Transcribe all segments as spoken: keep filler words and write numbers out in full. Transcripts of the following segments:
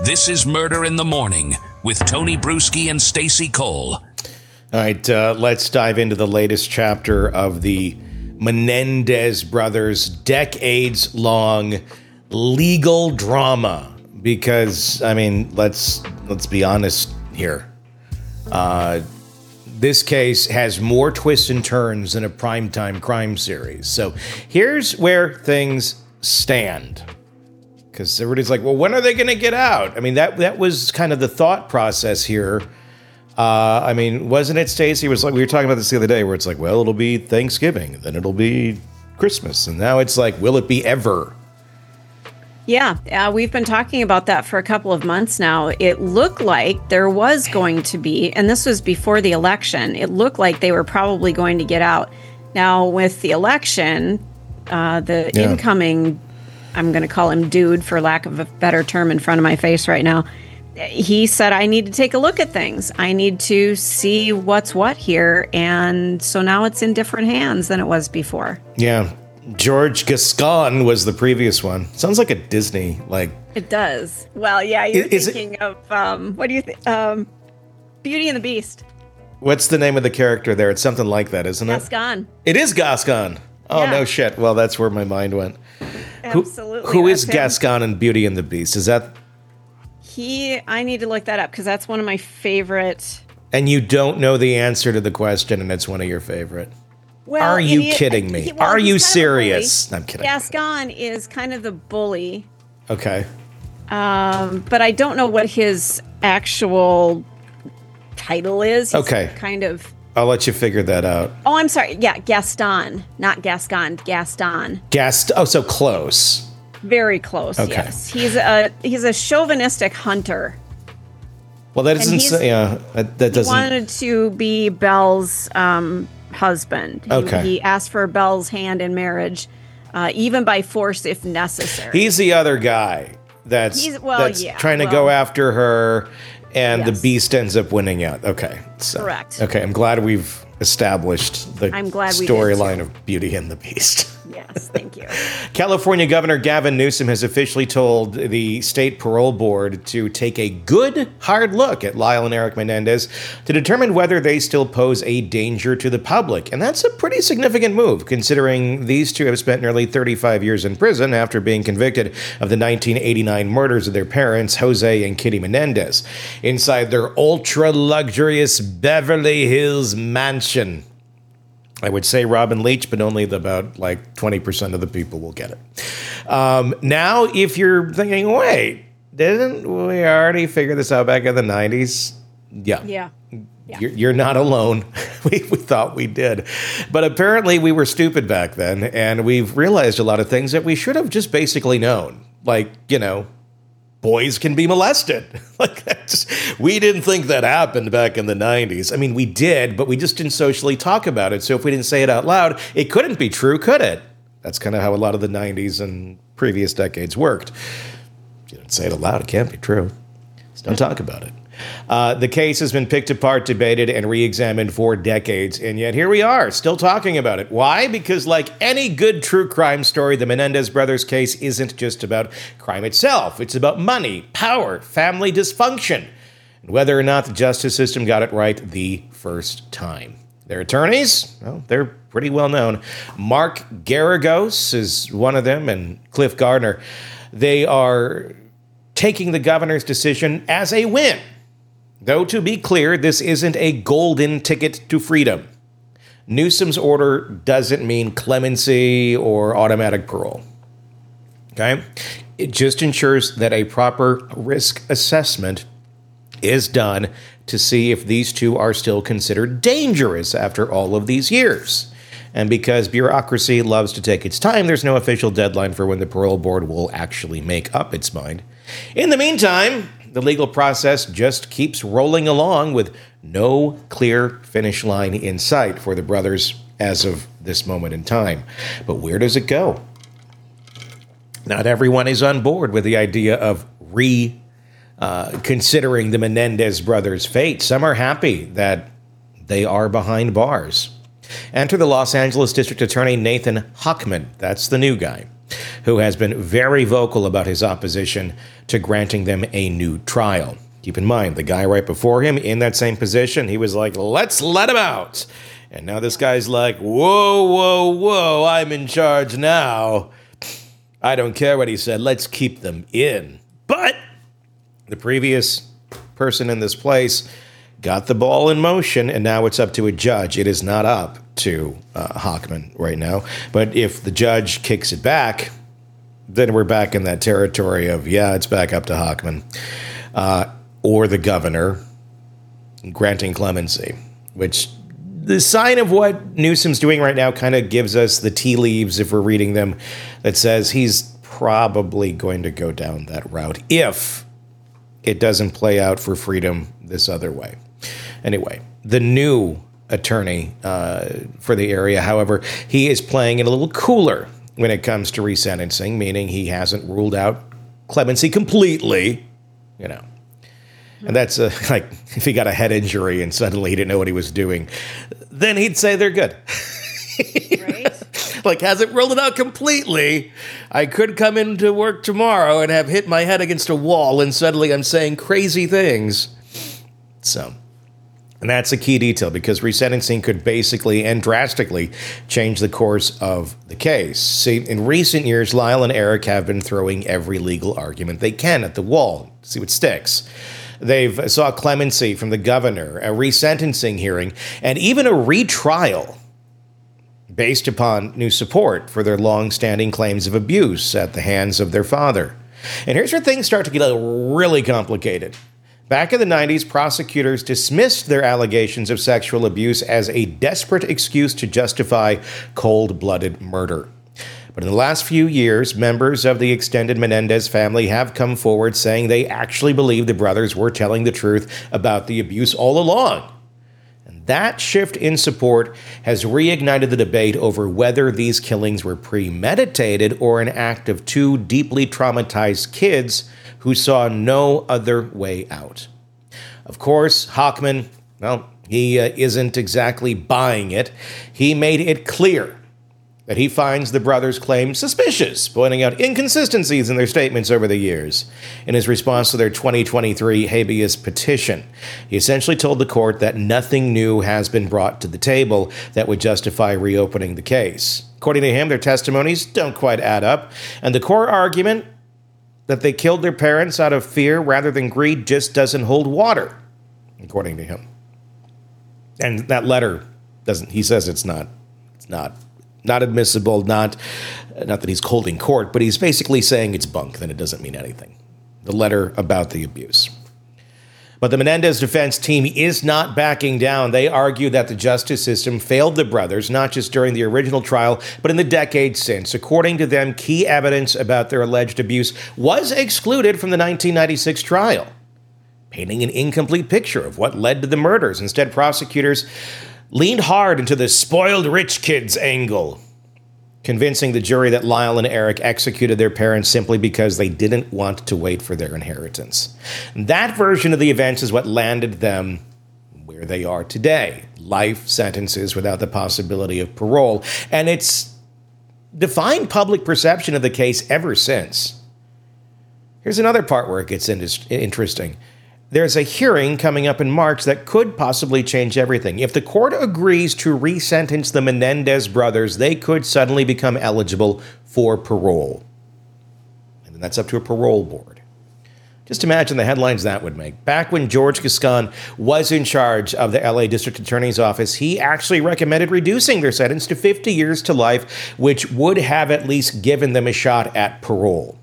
This is Murder in the Morning with Tony Bruschi and Stacey Cole. All right, uh, let's dive into the latest chapter of the Menendez brothers' decades-long legal drama. Because, I mean, let's let's be honest here. Uh, this case has more twists and turns than a primetime crime series. So here's where things stand. Because everybody's like, well, when are they going to get out? I mean, that that was kind of the thought process here. Uh, I mean, wasn't it, Stacey? It was like, we were talking about this the other day, where it's like, well, it'll be Thanksgiving, then it'll be Christmas. And now it's like, will it be ever? Yeah, uh, we've been talking about that for a couple of months now. It looked like there was going to be, and this was before the election, it looked like they were probably going to get out. Now, with the election, uh, the yeah. incoming, I'm going to call him dude for lack of a better term in front of my face right now, he said, I need to take a look at things. I need to see what's what here. And so now it's in different hands than it was before. Yeah. George Gascon was the previous one. Sounds like a Disney, like. It does. Well, yeah, you're is thinking it, of, um, what do you think? Um, Beauty and the Beast. What's the name of the character there? It's something like that, isn't it? Gascon. It is Gascon. Oh, yeah. No shit. Well, that's where my mind went. Absolutely. Who, who is him. Gascon in Beauty and the Beast? Is that... He, I need to look that up because that's one of my favorite. And you don't know the answer to the question, and it's one of your favorite. Well, Are you he, kidding me? He, well, Are you serious? I'm kidding. Gascon is kind of the bully. Okay. Um, but I don't know what his actual title is. He's okay. Kind of. I'll let you figure that out. Oh, I'm sorry. Yeah, Gaston, not Gascon. Gaston. Gast. Oh, so close. Very close. Okay. Yes, he's a he's a chauvinistic hunter. Well, that doesn't say. Yeah, that, that doesn't. He wanted to be Belle's um, husband. He, okay. He asked for Belle's hand in marriage, uh, even by force if necessary. He's the other guy that's he's, well, that's yeah, trying to well, go after her, and yes. the beast ends up winning out. Okay. So, correct. Okay, I'm glad we've established the storyline of Beauty and the Beast. Yes, thank you. California Governor Gavin Newsom has officially told the state parole board to take a good, hard look at Lyle and Eric Menendez to determine whether they still pose a danger to the public. And that's a pretty significant move, considering these two have spent nearly thirty-five years in prison after being convicted of the nineteen eighty-nine murders of their parents, Jose and Kitty Menendez, inside their ultra-luxurious Beverly Hills mansion. I would say Robin Leach, but only about like twenty percent of the people will get it. Um, now, if you're thinking, wait, didn't we already figure this out back in the nineties? Yeah. Yeah. yeah. You're, you're not alone. we, we thought we did. But apparently we were stupid back then, and we've realized a lot of things that we should have just basically known. Like, you know, boys can be molested. Like that's, we didn't think that happened back in the nineties. I mean, we did, but we just didn't socially talk about it. So if we didn't say it out loud, it couldn't be true, could it? That's kind of how a lot of the nineties and previous decades worked. If you didn't say it out loud, it can't be true. Just don't talk about it. Uh, the case has been picked apart, debated, and re-examined for decades, and yet here we are, still talking about it. Why? Because like any good true crime story, the Menendez brothers case isn't just about crime itself. It's about money, power, family dysfunction, and whether or not the justice system got it right the first time. Their attorneys, well, they're pretty well known. Mark Garagos is one of them, and Cliff Gardner. They are taking the governor's decision as a win. Though, to be clear, this isn't a golden ticket to freedom. Newsom's order doesn't mean clemency or automatic parole. Okay? It just ensures that a proper risk assessment is done to see if these two are still considered dangerous after all of these years. And because bureaucracy loves to take its time, there's no official deadline for when the parole board will actually make up its mind. In the meantime, the legal process just keeps rolling along with no clear finish line in sight for the brothers as of this moment in time. But where does it go? Not everyone is on board with the idea of re uh, considering the Menendez brothers' fate. Some are happy that they are behind bars. Enter the Los Angeles District Attorney Nathan Hochman. That's the new guy, who has been very vocal about his opposition to granting them a new trial. Keep in mind, the guy right before him in that same position, he was like, let's let him out. And now this guy's like, whoa, whoa, whoa, I'm in charge now. I don't care what he said. Let's keep them in. But the previous person in this place got the ball in motion, and now it's up to a judge. It is not up to uh, Hochman right now. But if the judge kicks it back, then we're back in that territory of, yeah, it's back up to Hochman. Uh, or the governor granting clemency, which the sign of what Newsom's doing right now kind of gives us the tea leaves, if we're reading them, that says he's probably going to go down that route if it doesn't play out for freedom this other way. Anyway, the new attorney uh, for the area, however, he is playing it a little cooler when it comes to resentencing, meaning he hasn't ruled out clemency completely, you know. And that's uh, like if he got a head injury and suddenly he didn't know what he was doing, then he'd say they're good. Right? Like, hasn't ruled it out completely. I could come into work tomorrow and have hit my head against a wall and suddenly I'm saying crazy things. So, and that's a key detail because resentencing could basically and drastically change the course of the case. See, in recent years, Lyle and Eric have been throwing every legal argument they can at the wall to see what sticks. They've sought clemency from the governor, a resentencing hearing, and even a retrial based upon new support for their long-standing claims of abuse at the hands of their father. And here's where things start to get really complicated. Back in the nineties, prosecutors dismissed their allegations of sexual abuse as a desperate excuse to justify cold-blooded murder. But in the last few years, members of the extended Menendez family have come forward saying they actually believe the brothers were telling the truth about the abuse all along. And that shift in support has reignited the debate over whether these killings were premeditated or an act of two deeply traumatized kids who saw no other way out. Of course, Hochman, well, he uh, isn't exactly buying it. He made it clear that he finds the brothers' claims suspicious, pointing out inconsistencies in their statements over the years. In his response to their twenty twenty-three habeas petition, he essentially told the court that nothing new has been brought to the table that would justify reopening the case. According to him, their testimonies don't quite add up, and the core argument that they killed their parents out of fear rather than greed just doesn't hold water, according to him. And that letter doesn't, he says it's not, it's not, not admissible, not, not that he's cold in court, but he's basically saying it's bunk, then it doesn't mean anything. The letter about the abuse. But the Menendez defense team is not backing down. They argue that the justice system failed the brothers, not just during the original trial, but in the decades since. According to them, key evidence about their alleged abuse was excluded from the nineteen ninety-six trial, painting an incomplete picture of what led to the murders. Instead, prosecutors leaned hard into the spoiled rich kids angle, convincing the jury that Lyle and Eric executed their parents simply because they didn't want to wait for their inheritance. That version of the events is what landed them where they are today. Life sentences without the possibility of parole. And it's defined public perception of the case ever since. Here's another part where it gets interesting. There's a hearing coming up in March that could possibly change everything. If the court agrees to resentence the Menendez brothers, they could suddenly become eligible for parole. And then that's up to a parole board. Just imagine the headlines that would make. Back when George Gascon was in charge of the L A District Attorney's Office, he actually recommended reducing their sentence to fifty years to life, which would have at least given them a shot at parole.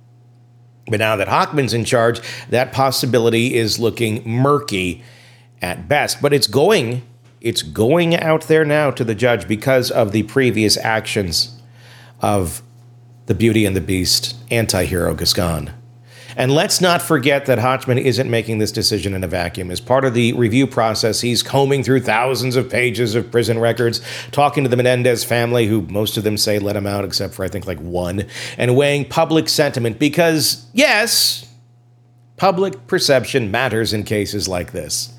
But now that Hochman's in charge, that possibility is looking murky at best. But it's going, it's going out there now to the judge because of the previous actions of the Beauty and the Beast anti-hero Gascon. And let's not forget that Hochman isn't making this decision in a vacuum. As part of the review process, he's combing through thousands of pages of prison records, talking to the Menendez family, who most of them say let him out, except for, I think, like one, and weighing public sentiment because, yes, public perception matters in cases like this.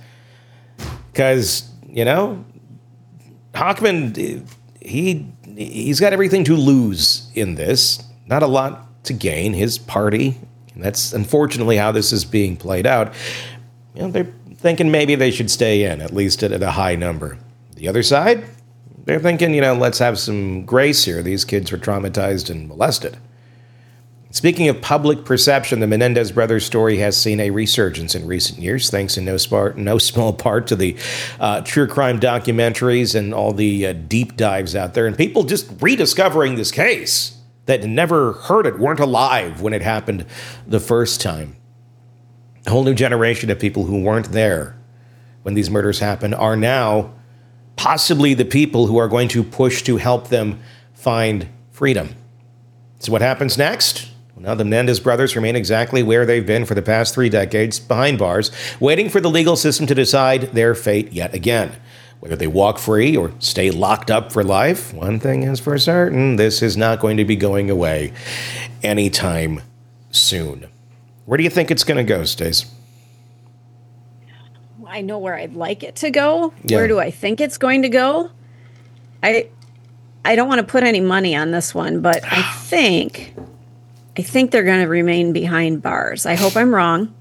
Because, you know, Hochman, he, he's got everything to lose in this. not a lot to gain. His party, and that's unfortunately how this is being played out. You know, they're thinking maybe they should stay in, at least at, at a high number. The other side, they're thinking, you know, let's have some grace here. These kids were traumatized and molested. Speaking of public perception, the Menendez brothers story has seen a resurgence in recent years, thanks in no, spar- no small part to the uh, true crime documentaries and all the uh, deep dives out there, and people just rediscovering this case that never heard it, weren't alive when it happened the first time. A whole new generation of people who weren't there when these murders happened are now possibly the people who are going to push to help them find freedom. So what happens next? Now, the Menendez brothers remain exactly where they've been for the past three decades, behind bars, waiting for the legal system to decide their fate yet again. Whether they walk free or stay locked up for life, one thing is for certain, this is not going to be going away anytime soon. Where do you think it's going to go, Stace? I know where I'd like it to go. Yeah. Where do I think it's going to go? I I don't want to put any money on this one, but I think... I think they're going to remain behind bars. I hope I'm wrong.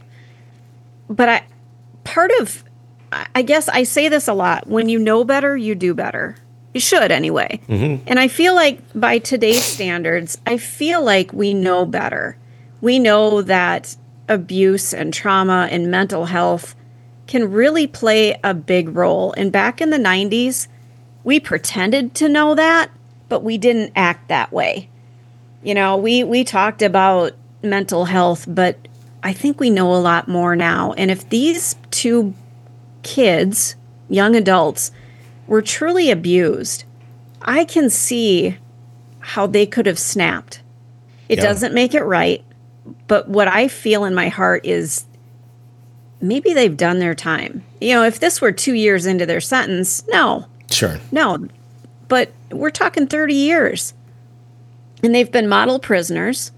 But I, part of, I guess I say this a lot. When you know better, you do better. You should anyway. Mm-hmm. And I feel like by today's standards, I feel like we know better. We know that abuse and trauma and mental health can really play a big role. And back in the nineties, we pretended to know that, but we didn't act that way. You know, we, we talked about mental health, but I think we know a lot more now. And if these two kids, young adults, were truly abused, I can see how they could have snapped. It yeah. doesn't make it right, but what I feel in my heart is maybe they've done their time. You know, if this were two years into their sentence, no. Sure. No. But we're talking thirty years. And they've been model prisoners.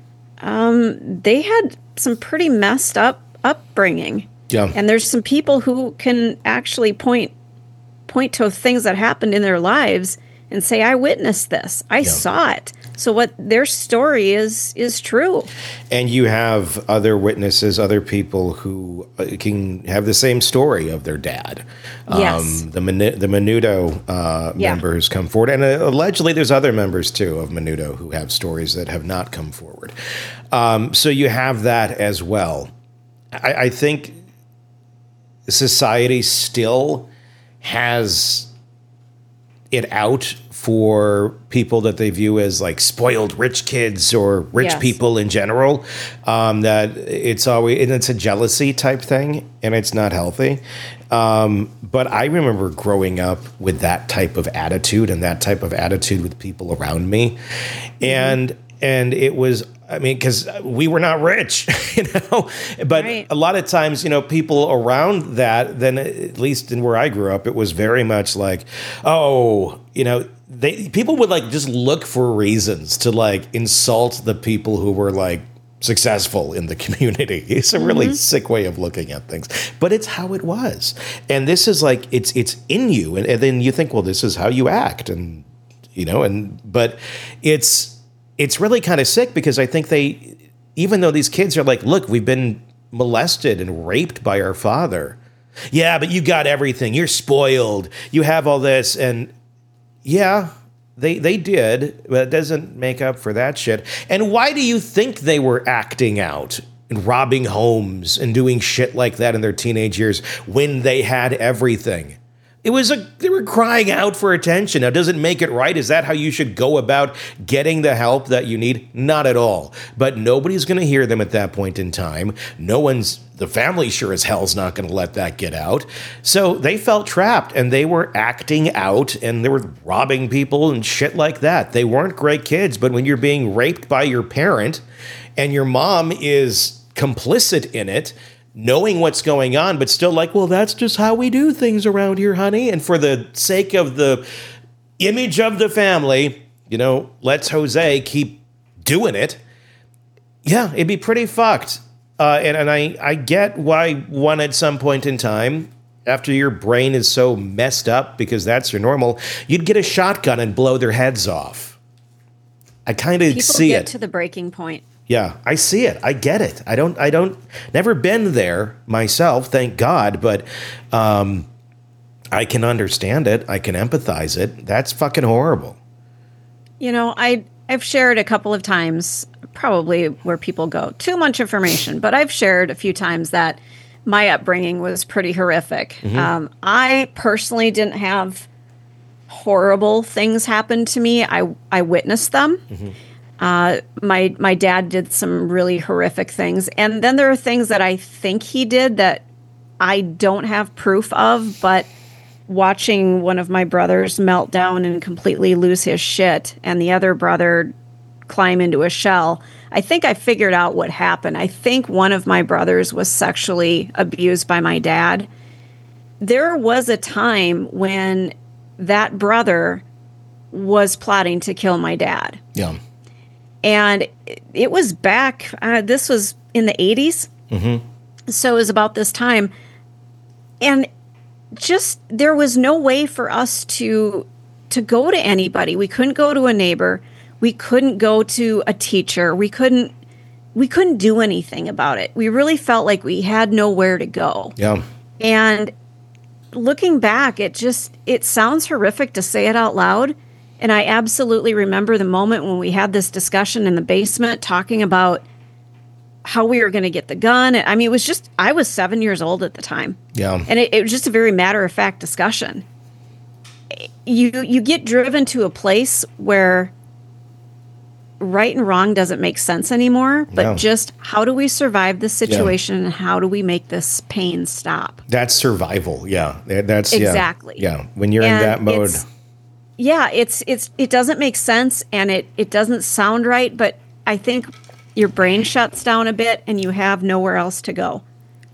Um, they had some pretty messed up upbringing. Yeah. And there's some people who can actually point point to things that happened in their lives and say, I witnessed this. I yeah. saw it. So what their story is is true. And you have other witnesses, other people who can have the same story of their dad. Yes. Um, the Menu- the Menudo uh, yeah. members come forward. And uh, allegedly there's other members, too, of Menudo who have stories that have not come forward. Um, so you have that as well. I, I think society still has it out for people that they view as like spoiled rich kids or rich yes. people in general, um, that it's always, and it's a jealousy type thing, and it's not healthy. Um, but I remember growing up with that type of attitude and that type of attitude with people around me. Mm-hmm. And, and it was, I mean, because we were not rich, you know, but right. a lot of times, you know, people around that, then at least in where I grew up, it was very much like, oh, you know, they people would like just look for reasons to like insult the people who were like successful in the community. It's a really mm-hmm. sick way of looking at things, but it's how it was. And this is like, it's, it's in you. And, and then you think, well, this is how you act. And, you know, and, but it's, it's really kind of sick because I think they, even though these kids are like, look, we've been molested and raped by our father. Yeah, but you got everything. You're spoiled. You have all this. And yeah, they they did, but it doesn't make up for that shit. And why do you think they were acting out and robbing homes and doing shit like that in their teenage years when they had everything? It was a, they were crying out for attention. Now, does it make it right? Is that how you should go about getting the help that you need? Not at all. But nobody's going to hear them at that point in time. No one's, the family sure as hell's not going to let that get out. So they felt trapped and they were acting out and they were robbing people and shit like that. They weren't great kids, but when you're being raped by your parent and your mom is complicit in it, knowing what's going on, but still like, well, that's just how we do things around here, honey. And for the sake of the image of the family, you know, let's Jose keep doing it. Yeah, it'd be pretty fucked. Uh, and and I, I get why one at some point in time, after your brain is so messed up, because that's your normal, you'd get a shotgun and blow their heads off. I kind of People see get it. to the breaking point. Yeah, I see it. I get it. I don't, I don't, never been there myself, thank God, but um, I can understand it. I can empathize it. That's fucking horrible. You know, I, I've shared a couple of times, probably where people go, too much information, but I've shared a few times that my upbringing was pretty horrific. Mm-hmm. Um, I personally didn't have horrible things happen to me. I, I witnessed them. Mm-hmm. Uh, my my dad did some really horrific things. And then there are things that I think he did that I don't have proof of, but watching one of my brothers melt down and completely lose his shit and the other brother climb into a shell, I think I figured out what happened. I think one of my brothers was sexually abused by my dad. There was a time when that brother was plotting to kill my dad. Yeah. And it was back, uh, this was in the eighties. Mm-hmm. So it was about this time. And just, there was no way for us to to go to anybody. We couldn't go to a neighbor. We couldn't go to a teacher. We couldn't, we couldn't do anything about it. We really felt like we had nowhere to go. Yeah. And looking back, it just, it sounds horrific to say it out loud. And I absolutely remember the moment when we had this discussion in the basement talking about how we were going to get the gun. I mean, it was just, I was seven years old at the time. Yeah. And it, it was just a very matter-of-fact discussion. You you get driven to a place where right and wrong doesn't make sense anymore, but Yeah. just how do we survive this situation yeah. and how do we make this pain stop? That's survival. Yeah. That's exactly. Yeah. yeah. When you're and in that mode. It's, yeah, it's it's it doesn't make sense and it, it doesn't sound right, but I think your brain shuts down a bit and you have nowhere else to go.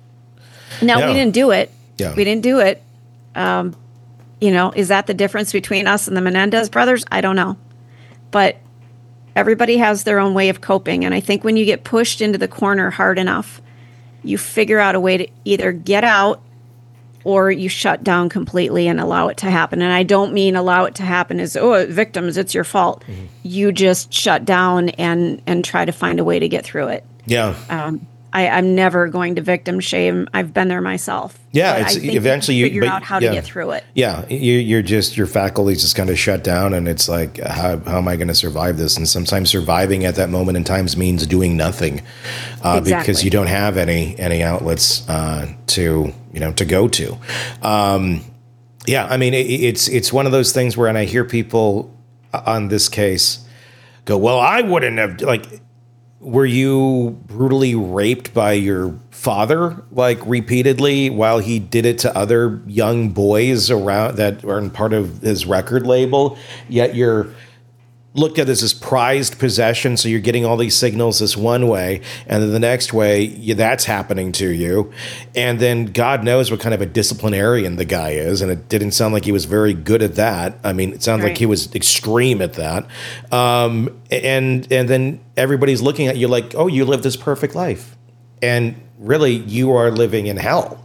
Now, yeah. we didn't do it. Yeah. We didn't do it. Um, you know, is that the difference between us and the Menendez brothers? I don't know. But everybody has their own way of coping. And I think when you get pushed into the corner hard enough, you figure out a way to either get out or you shut down completely and allow it to happen. And I don't mean allow it to happen as, oh, victims, it's your fault. Mm-hmm. You just shut down and, and try to find a way to get through it. Yeah. Um, I, I'm never going to victim shame. I've been there myself. Yeah, But it's I think eventually you you figure but, out how yeah. to get through it. Yeah, you, you're just your faculties just kind of shut down, and it's like, how how am I going to survive this? And sometimes surviving at that moment in times means doing nothing, uh, Exactly. because you don't have any any outlets uh, to you know to go to. Um, yeah, I mean it, it's it's one of those things where, and I hear people on this case go, "Well, I wouldn't have like." Were you brutally raped by your father, like repeatedly, while he did it to other young boys around that weren't part of his record label? Yet you're looked at as this prized possession, so you're getting all these signals this one way, and then the next way, yeah, that's happening to you. And then God knows what kind of a disciplinarian the guy is, and it didn't sound like he was very good at that. I mean, it sounds Right. like he was extreme at that. Um, and and then everybody's looking at you like, oh, you live this perfect life. And really, you are living in hell.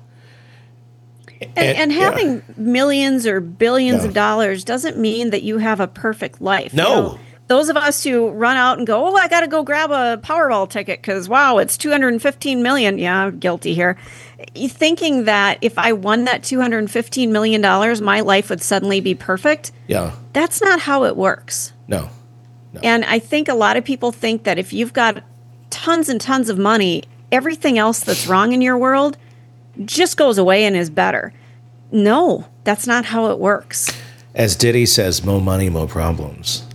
And, and, and having yeah. millions or billions Yeah. of dollars doesn't mean that you have a perfect life. No. You know, those of us who run out and go, oh, I got to go grab a Powerball ticket because, wow, it's two hundred fifteen million dollars. Yeah, I'm guilty here. Thinking that if I won that two hundred fifteen million dollars, my life would suddenly be perfect. Yeah. That's not how it works. No. no. And I think a lot of people think that if you've got tons and tons of money, everything else that's wrong in your world just goes away and is better. No, that's not how it works. As Diddy says, more money, more problems.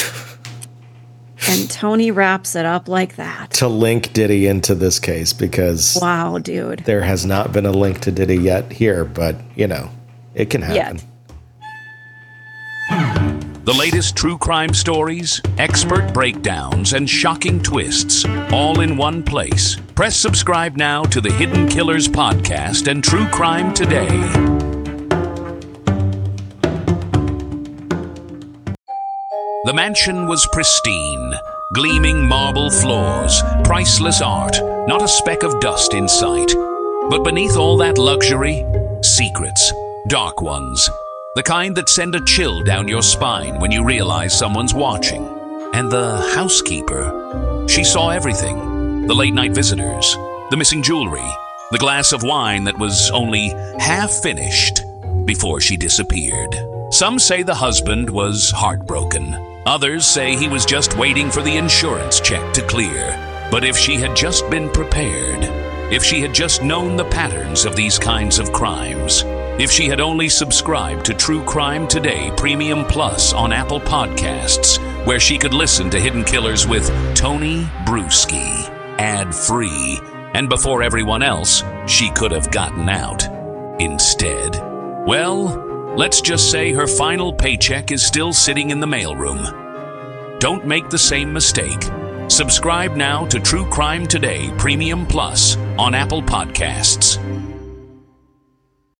And Tony wraps it up like that. To link Diddy into this case, because Wow, dude. there has not been a link to Diddy yet here, but, you know, it can happen. Yet. The latest true crime stories, expert breakdowns, and shocking twists, all in one place. Press subscribe now to the Hidden Killers podcast and True Crime Today. The mansion was pristine, gleaming marble floors, priceless art, not a speck of dust in sight. But beneath all that luxury, secrets, dark ones. The kind that send a chill down your spine when you realize someone's watching. And the housekeeper, she saw everything. The late-night visitors, the missing jewelry, the glass of wine that was only half finished before she disappeared. Some say the husband was heartbroken. Others say he was just waiting for the insurance check to clear. But if she had just been prepared, if she had just known the patterns of these kinds of crimes, if she had only subscribed to True Crime Today Premium Plus on Apple Podcasts, where she could listen to Hidden Killers with Tony Bruschi, ad-free, and before everyone else, she could have gotten out. Instead, well, let's just say her final paycheck is still sitting in the mailroom. Don't make the same mistake. Subscribe now to True Crime Today Premium Plus on Apple Podcasts.